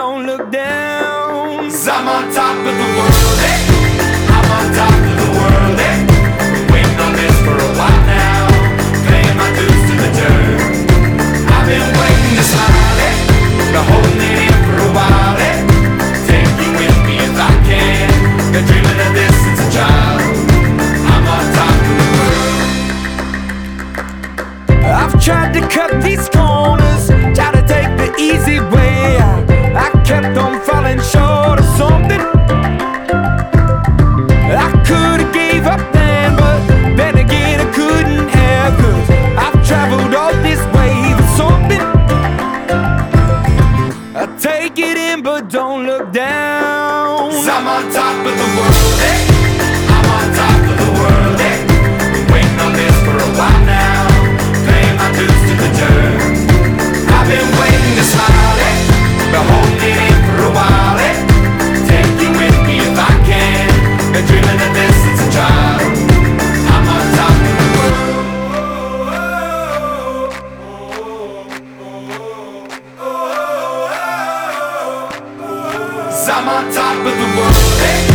don't look down. 'Cause I'm on top of the world, eh? I'm on top of the world, eh? Been waiting on this for a while now, paying my dues to the dirt. I've been waiting to smile, eh? Been holding it in for a while, eh? Take you with me if I can. Been dreaming of this since a child. I'm on top of the world. I've tried to cut these corners, tried to take the easy way. I kept on falling short of something. I could've gave up then, but then again I couldn't have. 'Cause I've traveled all this way for something. I take it in but don't look down. 'Cause I'm on top of the world, eh? I'm on top of the world, eh? Been waiting on this for a while now, paying my dues to the dirt. I've been waiting to smile, eh? Been holding it in for a while, eh? Take you with me if I can. Been dreaming of this since a child. I'm on top of the world. 'Cause I'm on top of the world, eh?